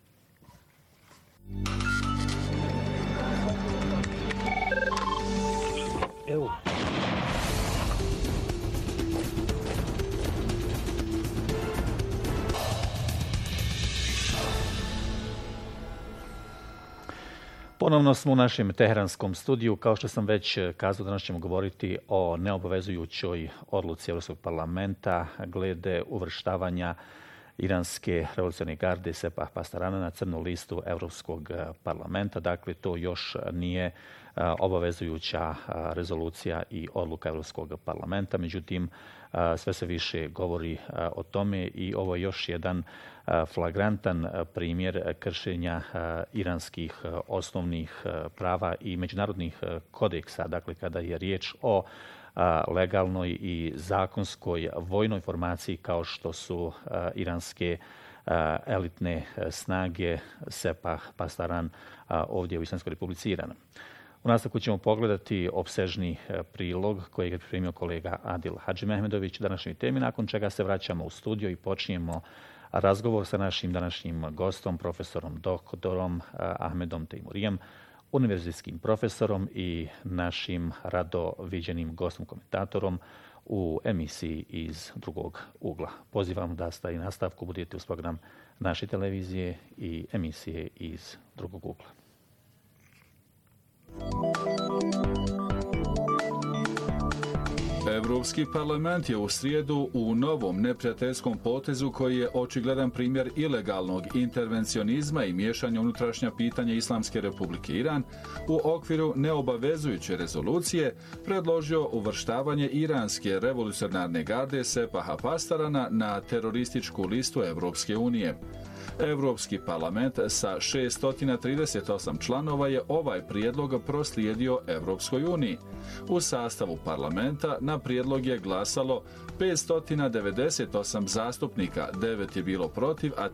Evo. Ponovno smo u našem teheranskom studiju. Kao što sam već kazao, danas ćemo govoriti o neobavezujućoj odluci Europskog parlamenta glede uvrštavanja iranske revolucionarne garde Sepah Pasdarana na crnu listu Europskog parlamenta. Dakle, to još nije obavezujuća rezolucija i odluka Europskog parlamenta. Međutim, sve se više govori o tome i ovo je još jedan flagrantan primjer kršenja iranskih osnovnih prava i međunarodnih kodeksa. Dakle, kada je riječ o legalnoj i zakonskoj vojnoj formaciji kao što su iranske elitne snage Sepah Pasdaran ovdje u Islamskoj republici Iran. U nastavku ćemo pogledati opsežni prilog kojeg je pripremio kolega Adil Hadžimehmedović današnjoj temi, nakon čega se vraćamo u studio i počinjemo razgovor sa našim današnjim gostom, profesorom doktorom Ahmedom Tejmurijem, univerzitskim profesorom i našim rado viđenim gostom komentatorom u emisiji iz drugog ugla. Pozivam da i nastavku budete uz program naše televizije i emisije iz drugog ugla. Europski parlament je u srijedu u novom neprijateljskom potezu koji je očigledan primjer ilegalnog intervencionizma i miješanja unutrašnja pitanja Islamske republike Iran u okviru neobavezujuće rezolucije predložio uvrštavanje iranske revolucionarne garde Sepaha Pastarana na terorističku listu Europske unije. Europski parlament sa 638 članova je ovaj prijedlog proslijedio Europskoj uniji. U sastavu parlamenta na prijedlog je glasalo 598 zastupnika, 9 je bilo protiv, a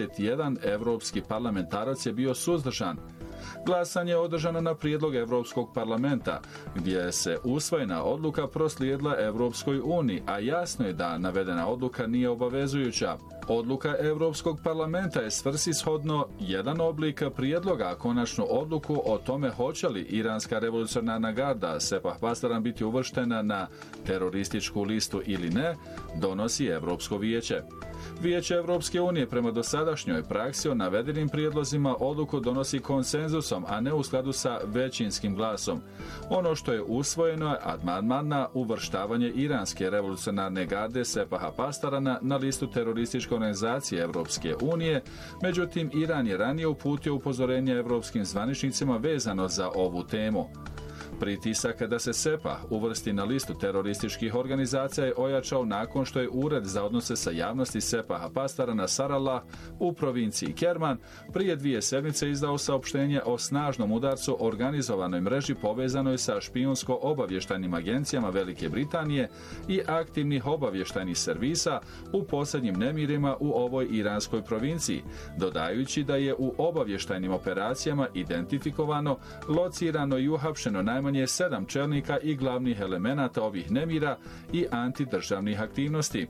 31 europski parlamentarac je bio suzdržan. Glasanje je održano na prijedlog Europskog parlamenta, gdje se usvojena odluka proslijedila Europskoj uniji, a jasno je da navedena odluka nije obavezujuća. Odluka Europskog parlamenta je svrsishodno jedan oblik prijedloga, a konačnu odluku o tome hoće li iranska revolucionarna garda Sepah Pastaran biti uvrštena na terorističku listu ili ne, donosi Europsko vijeće. Vijeće Europske unije prema dosadašnjoj praksi o navedenim prijedlozima odluku donosi konsenzusom, a ne u skladu sa većinskim glasom. Ono što je usvojeno je amandman na uvrštavanje iranske revolucionarne garde Sepaha Pastarana na listu terorističke organizacije Europske unije, međutim Iran je ranije uputio upozorenje europskim zvaničnicima vezano za ovu temu. Pritisak da se Sepah uvrsti na listu terorističkih organizacija je ojačao nakon što je Ured za odnose sa javnosti Sepaha Pastarana Sarallah u provinciji Kerman prije 2 sedmice izdao saopštenje o snažnom udarcu organizovanoj mreži povezanoj sa špijunsko-obavještajnim agencijama Velike Britanije i aktivnih obavještajnih servisa u posljednjim nemirima u ovoj iranskoj provinciji, dodajući da je u obavještajnim operacijama identifikovano, locirano i uhapšeno najmanje 7 čelnika i glavnih elemenata ovih nemira i antidržavnih aktivnosti.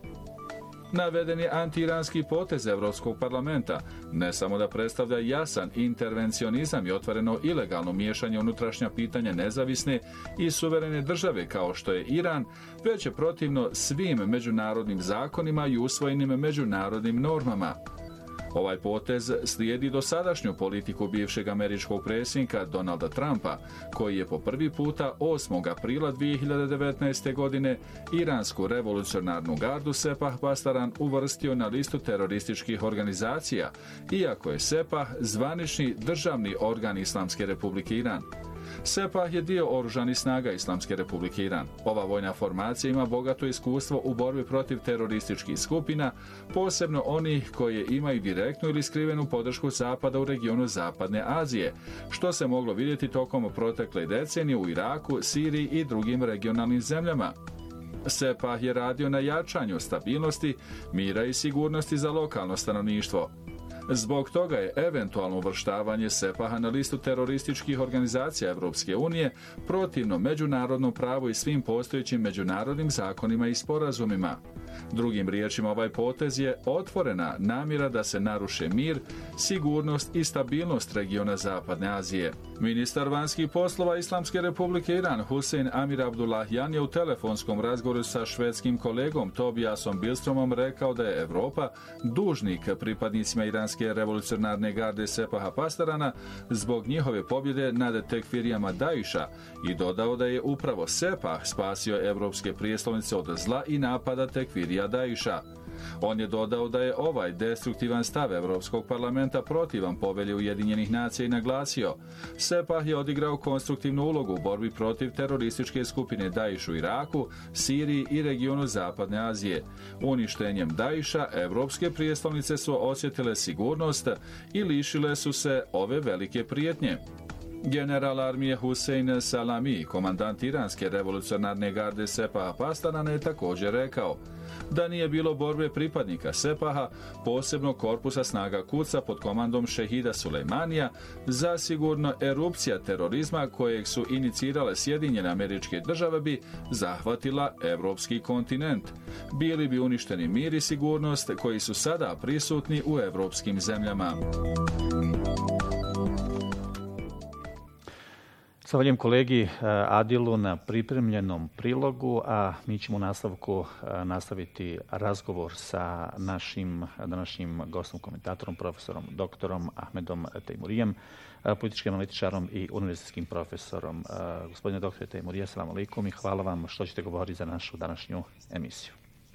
Navedeni anti-iranski potez Europskog parlamenta ne samo da predstavlja jasan intervencionizam i otvoreno ilegalno miješanje unutrašnja pitanja nezavisne i suverene države kao što je Iran, već je protivno svim međunarodnim zakonima i usvojenim međunarodnim normama. Ovaj potez slijedi dosadašnju politiku bivšeg američkog predsjednika Donalda Trumpa, koji je po prvi puta 8. aprila 2019. godine iransku revolucionarnu gardu Sepah Pastaran uvrstio na listu terorističkih organizacija, iako je Sepah zvanični državni organ Islamske republike Iran. Sepah je dio oružanih snaga Islamske republike Iran. Ova vojna formacija ima bogato iskustvo u borbi protiv terorističkih skupina, posebno onih koje imaju direktnu ili skrivenu podršku Zapada u regionu Zapadne Azije, što se moglo vidjeti tokom protekle decenije u Iraku, Siriji i drugim regionalnim zemljama. Sepah je radio na jačanju stabilnosti, mira i sigurnosti za lokalno stanovništvo. Zbog toga je eventualno uvrštavanje Sepaha na listu terorističkih organizacija Europske unije protivno međunarodnom pravu i svim postojećim međunarodnim zakonima i sporazumima. Drugim riječima, ovaj potez je otvorena namjera da se naruše mir, sigurnost i stabilnost regiona Zapadne Azije. Ministar vanjskih poslova Islamske republike Iran Hussein Amir Abdullahian je u telefonskom razgovoru sa švedskim kolegom Tobiasom Billstromom rekao da je Europa dužnik pripadnicima iranske revolucionarne garde Sepaha Pastarana zbog njihove pobjede nad tekfirijama Daisha i dodao da je upravo Sepah spasio europske prijestolnice od zla i napada tekfirija Daisha. On je dodao da je ovaj destruktivan stav Europskog parlamenta protivan povelji Ujedinjenih nacija i naglasio: Sepah je odigrao konstruktivnu ulogu u borbi protiv terorističke skupine Daesh u Iraku, Siriji i regionu Zapadne Azije. Uništenjem Daesha europske prijestolnice su osjetile sigurnost i lišile su se ove velike prijetnje. General armije Hussein Salami, komandant iranske revolucionarne garde Sepaha Pastarana, je također rekao da nije bilo borbe pripadnika Sepaha, posebno korpusa snaga Kuca pod komandom šehida Sulejmanija, zasigurno erupcija terorizma kojeg su inicirale Sjedinjene Američke Države bi zahvatila europski kontinent. Bili bi uništeni mir i sigurnost koji su sada prisutni u europskim zemljama. Zahvaljujem kolegi Adilu na pripremljenom prilogu, a mi ćemo u nastavku nastaviti razgovor sa našim današnjim gostom, komentatorom, profesorom doktorom Ahmedom Tejmurijem, političkim analitičarom i univerzitetskim profesorom. Gospodine doktore Tejmurije, assalamu alaikum i hvala vam što ćete govoriti za našu današnju emisiju.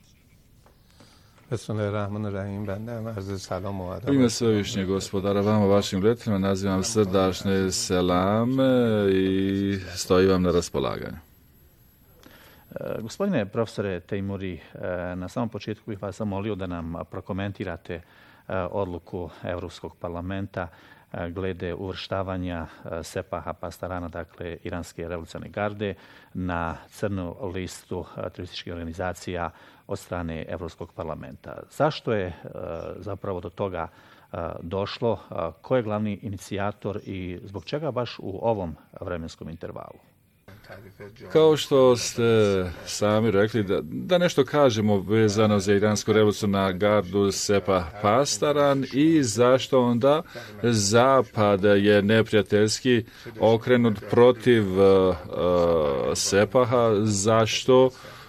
U ime svevišnjeg gospodara, vama, vašim gledateljima, nazivam srdačne selame i stoji vam na raspolaganju. Gospodine profesore Tejmuri, na samom početku bih vas zamolio da nam prokomentirate odluku Europskog parlamenta glede uvrštavanja Sepaha Pasdarana, dakle Iranske revolucionarne garde, na crnu listu terorističkih organizacija od strane Europskog parlamenta. Zašto je zapravo do toga došlo? Ko je glavni inicijator i zbog čega baš u ovom vremenskom intervalu? Kao što ste sami rekli, da nešto kažemo vezano za Iransku revolucionarnu gardu Sepah Pasdaran i zašto onda Zapad je neprijateljski okrenut protiv Sepaha, zašto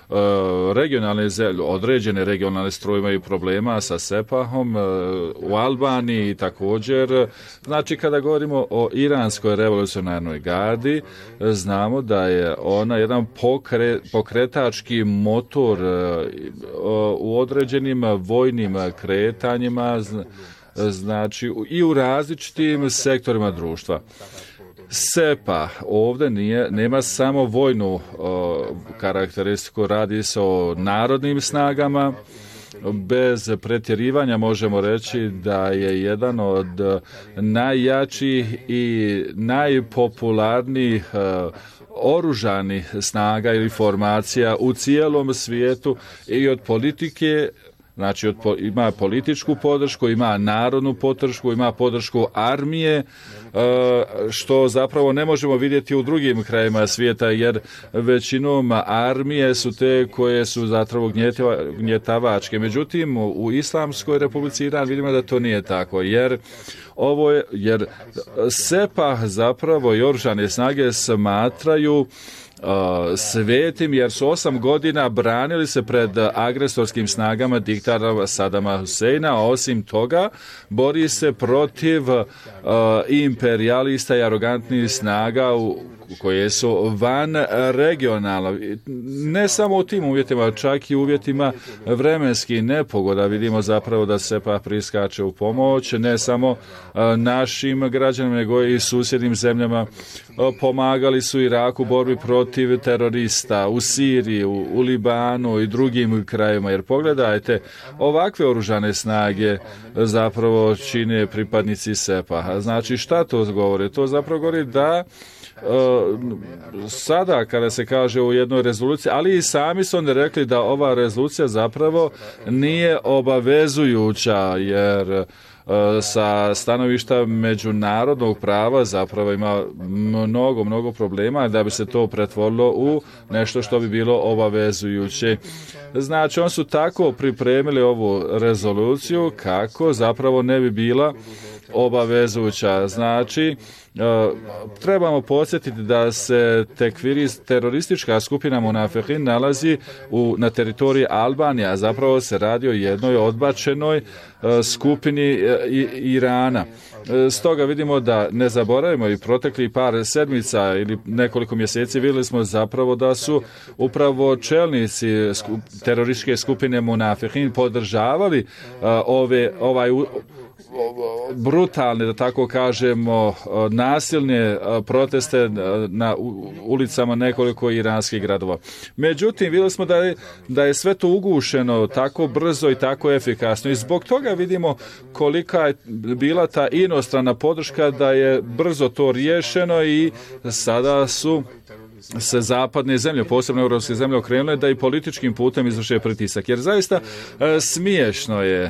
određene regionalne struje imaju problema sa Sepahom, u Albaniji također. Znači, kada govorimo o Iranskoj revolucionarnoj gardi, znamo da je ona jedan pokretački motor u određenim vojnim kretanjima, znači i u različitim sektorima društva. Sepah ovdje nema samo vojnu karakteristiku, radi se o narodnim snagama. Bez pretjerivanja možemo reći da je jedan od najjačih i najpopularnijih oružanih snaga ili formacija u cijelom svijetu i od politike. Znači, ima političku podršku, ima narodnu podršku, ima podršku armije, što zapravo ne možemo vidjeti u drugim krajima svijeta, jer većinom armije su te koje su zapravo gnjetavačke. Međutim, u Islamskoj Republici Iran vidimo da to nije tako, jer Sepah zapravo i oružane snage smatraju svetim, jer su 8 godina branili se pred agresorskim snagama diktatora Sadama Huseina, a osim toga bori se protiv imperijalista i arogantnih snaga koje su van regionalne. Ne samo u tim uvjetima, čak i u uvjetima vremenskih nepogoda vidimo zapravo da Sepah priskače u pomoć, ne samo našim građanima, nego i susjednim zemljama. Pomagali su Iraku u borbi protiv terorista, u Siriji, u Libanu i drugim krajevima, jer pogledajte, ovakve oružane snage zapravo čine pripadnici Sepaha. Znači, šta to govori? To zapravo govori da sada kada se kaže u jednoj rezoluciji, ali i sami su oni rekli da ova rezolucija zapravo nije obavezujuća, jer sa stanovišta međunarodnog prava zapravo ima mnogo problema da bi se to pretvorilo u nešto što bi bilo obavezujuće. Znači, oni su tako pripremili ovu rezoluciju kako zapravo ne bi bila obavezujuća. Znači, trebamo podsjetiti da se teroristička skupina Munafiqin nalazi na teritoriji Albanije, a zapravo se radi o jednoj odbačenoj skupini Irana. Stoga vidimo da ne zaboravimo i protekli par sedmica ili nekoliko mjeseci vidjeli smo zapravo da su upravo čelnici terorističke skupine Munafiqin podržavali ovaj brutalne, da tako kažemo, nasilne proteste na ulicama nekoliko iranskih gradova. Međutim, vidjeli smo da je sve to ugušeno tako brzo i tako efikasno i zbog toga vidimo kolika je bila ta inostrana podrška, da je brzo to riješeno i sada su se zapadne zemlje, posebno europske zemlje, okrenule da i političkim putem izvrše pritisak. Jer zaista smiješno je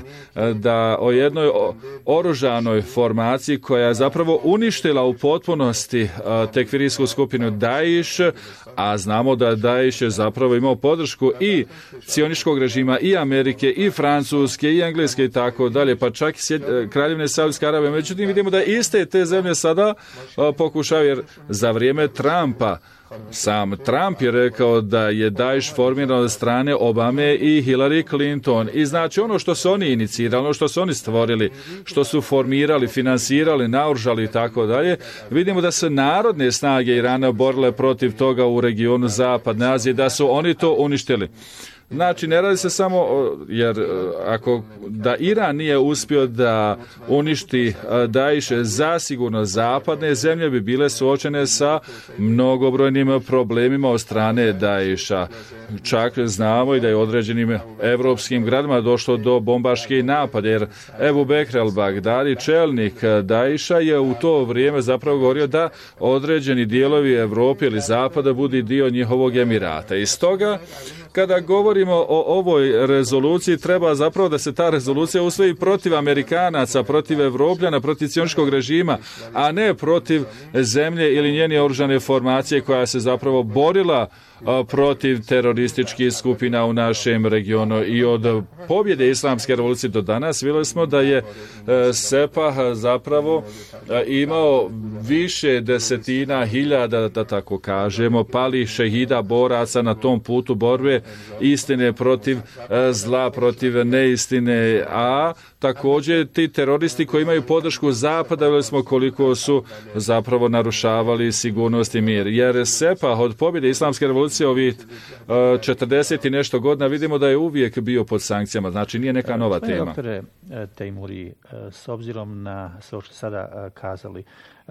da o jednoj oružanoj formaciji koja je zapravo uništila u potpunosti tekfirijsku skupinu Daesh, a znamo da Daesh je zapravo imao podršku i cioniškog režima, i Amerike, i Francuske, i Engleske i tako dalje, pa čak i Kraljevine Saudijske Arabije. Međutim, vidimo da iste te zemlje sada pokušaju, jer za vrijeme Trumpa sam Trump je rekao da je Daesh formiran od strane Obame i Hillary Clinton. I znači ono što su oni inicirali, ono što su oni stvorili, što su formirali, finansirali, naoružali i tako dalje, vidimo da se narodne snage Irana borile protiv toga u regionu Zapadne Azije, da su oni to uništili. Znači, ne radi se samo, jer ako da Iran nije uspio da uništi Daesh, zasigurno zapadne zemlje bi bile suočene sa mnogobrojnim problemima od strane Daesha. Čak znamo i da je određenim evropskim gradima došlo do bombaških napada, jer Ebu Bekr el-Bagdadi, čelnik Daesha, je u to vrijeme zapravo govorio da određeni dijelovi Evrope ili Zapada budi dio njihovog emirata. I stoga, kada govorimo o ovoj rezoluciji, treba zapravo da se ta rezolucija usvoji protiv Amerikanaca, protiv Evropljana, protiv cioniškog režima, a ne protiv zemlje ili njene oružane formacije koja se zapravo borila protiv terorističkih skupina u našem regionu. I od pobjede Islamske revolucije do danas vidjeli smo da je Sepah zapravo imao više desetina hiljada, da tako kažemo, palih šehida, boraca na tom putu borbe istine protiv zla, protiv neistine, a također ti teroristi koji imaju podršku Zapada, vidjeli smo koliko su zapravo narušavali sigurnost i mir. Jer Sepah od pobjede Islamske revolucije ovih 40 i nešto godina vidimo da je uvijek bio pod sankcijama, znači nije neka nova tema. Doktore Tejmuri, s obzirom na sve što sada kazali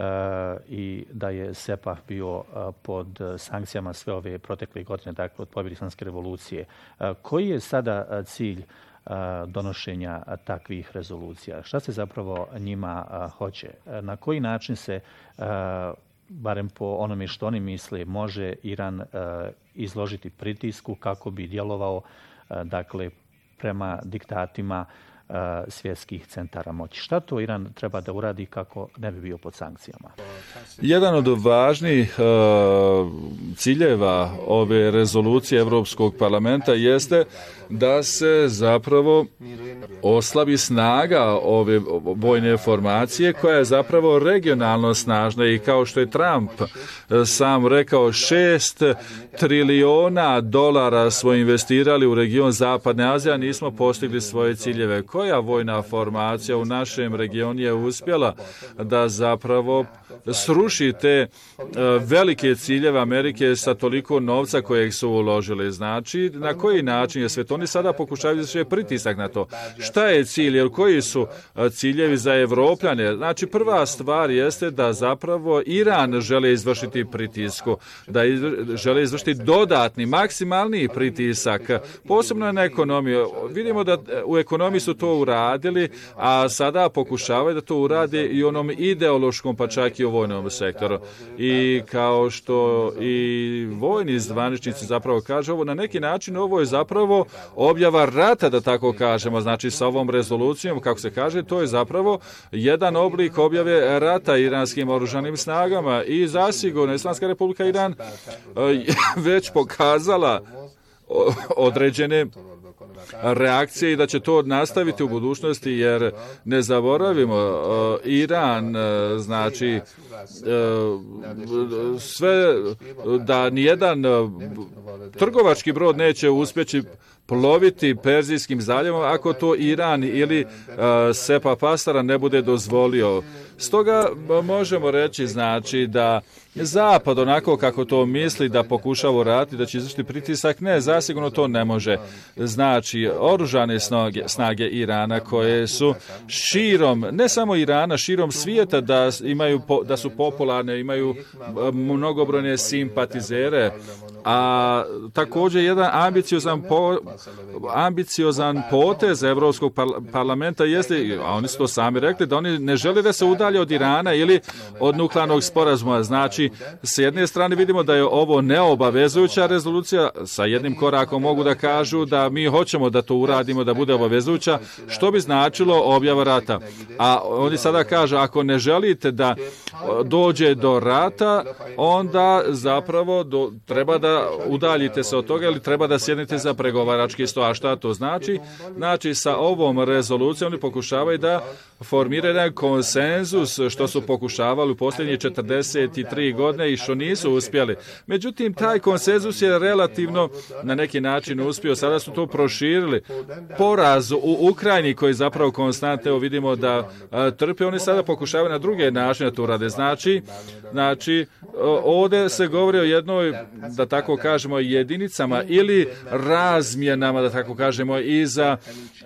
i da je Sepah bio pod sankcijama sve ove protekle godine, dakle od pobjede Islamske revolucije, koji je sada cilj donošenja takvih rezolucija? Šta se zapravo njima hoće? Na koji način se, barem po onome što oni misle, može Iran izložiti pritisku kako bi djelovao dakle prema diktatima svjetskih centara moći? Šta to Iran treba da uradi kako ne bi bio pod sankcijama? Jedan od važnijih ciljeva ove rezolucije Europskog parlamenta jeste da se zapravo oslabi snaga ove vojne formacije koja je zapravo regionalno snažna i kao što je Trump sam rekao, 6 trilijona dolara smo investirali u region Zapadne Azije, a nismo postigli svoje ciljeve. Koja vojna formacija u našem regionu je uspjela da zapravo sruši te velike ciljeve Amerike sa toliko novca kojeg su uložili? Znači, na koji način je sve to? Oni sada pokušavaju izvršiti pritisak na to. Šta je cilj? Jer koji su ciljevi za Evropljane? Znači, prva stvar jeste da zapravo Iran žele izvršiti pritisku, da žele izvršiti dodatni, maksimalni pritisak, posebno na ekonomiju. Vidimo da u ekonomiji su to uradili, a sada pokušavaju da to urade i onom ideološkom, pa čak i u vojnom sektoru. I kao što i vojni zvaničnici zapravo kažu, ovo na neki način ovo je zapravo objava rata, da tako kažemo. Znači sa ovom rezolucijom, kako se kaže, to je zapravo jedan oblik objave rata iranskim oružanim snagama i zasigurno Islamska republika Iran već pokazala određene reakcije i da će to nastaviti u budućnosti, jer ne zaboravimo, Iran znači sve da nijedan trgovački brod neće uspjeći ploviti Perzijskim zaljevom ako to Iran ili Sepah Pastara ne bude dozvolio. Stoga možemo reći znači da Zapad onako kako to misli da pokušava uraditi, da će izvršiti pritisak, ne, zasigurno to ne može. Znači znači oružane snage Irana koje su širom, ne samo Irana, širom svijeta da su popularne, imaju mnogobrojne simpatizere, a također jedan ambiciozan potez Europskog parlamenta jeste, a oni su to sami rekli, da oni ne žele da se udalje od Irana ili od nuklearnog sporazuma. Znači, s jedne strane vidimo da je ovo neobavezujuća rezolucija, sa jednim korakom mogu da kažu da mi hoćemo da to uradimo, da bude obavezujuća, što bi značilo objava rata. A oni sada kažu, ako ne želite da dođe do rata, onda zapravo treba da udaljite se od toga ili treba da sjednete za pregovarački sto. A šta to znači? Znači, sa ovom rezolucijom oni pokušavaju da formiraju jedan konsenzus, što su pokušavali u posljednjih 43 godine i što nisu uspjeli. Međutim, taj konsenzus je relativno na neki način uspio. Sada su to proširili. Poraz u Ukrajini koji zapravo konstantno vidimo da trpe, oni sada pokušavaju na druge načine to rade. Znači, ovdje se govori o jednoj, da tako kažemo, jedinicama ili razmjenama, da tako kažemo, iza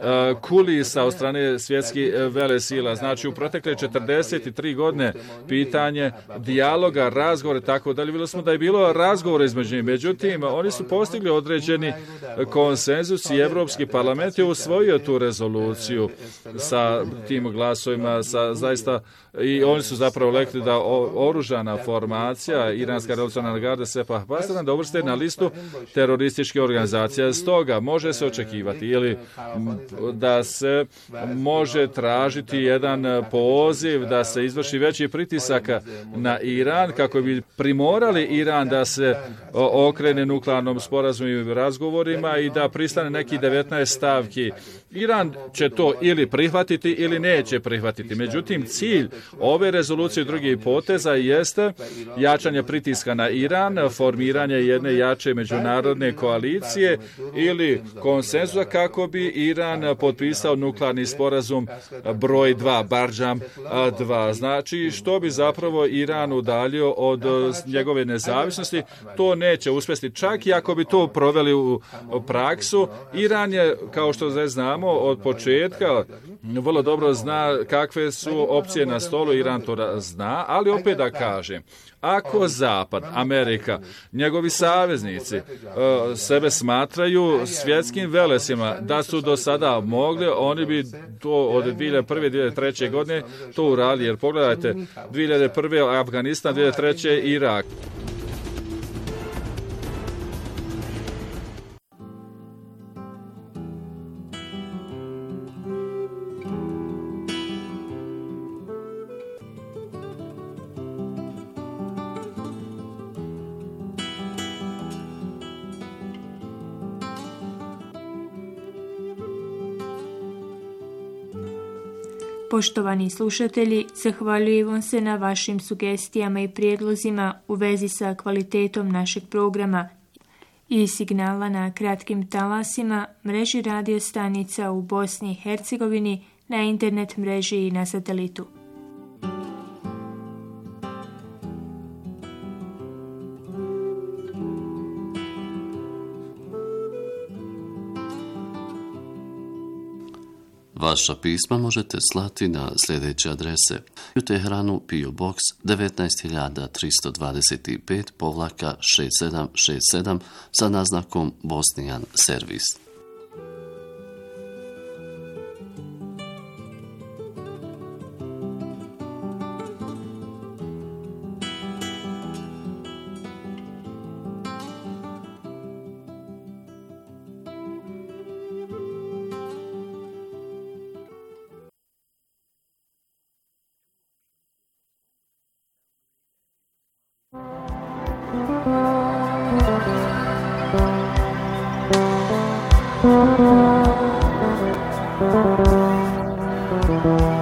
kulisa od strane svjetskih velesila. Znači, u protekle 43 godine pitanje dijaloga, razgovore, tako dalje. Vidjeli smo da je bilo razgovore između njih. Međutim, oni su postigli određeni konsenzus i Europski parlament je usvojio tu rezoluciju sa tim glasovima, zaista, i oni su zapravo rekli da oružana formacija, Iranska revolucionarna garda Sepah Pasdaran, da uvrste na listu terorističke organizacije. Stoga može se očekivati ili da se može tražiti jedan poziv da se izvrši veći pritisak na Iran kako bi primorali Iran da se okrene nuklearnom sporazumu i razgovorima i da pristane neki 19 stavki. Iran će to ili prihvatiti ili neće prihvatiti. Međutim, cilj ove rezolucije i drugih poteza jeste jačanje pritiska na Iran, formiranje jedne jače međunarodne koalicije ili konsenzusa kako bi Iran potpisao nuklearni sporazum broj 2, Barđam 2. Znači, što bi zapravo Iran udaljio od njegove nezavisnosti, to neće uspjeti. Čak i ako bi to proveli u praksu, Iran je, kao što znamo, od početka vrlo dobro zna kakve su opcije na stolu, Iran to zna, ali opet da kažem, ako Zapad, Amerika, njegovi saveznici sebe smatraju svjetskim velesima da su do sada mogli, oni bi to od 2001. 2003. godine to uradili, jer pogledajte, 2001. Afganistan, 2003. Irak. Poštovani slušatelji, zahvaljujem vam se na vašim sugestijama i prijedlozima u vezi sa kvalitetom našeg programa i signala na kratkim talasima, mreži radio stanica u Bosni i Hercegovini, na internet mreži i na satelitu. Vaša pisma možete slati na sljedeće adrese: u Teheranu PO Box 19325-6767 sa naznakom Bosnian Servis. Thank you.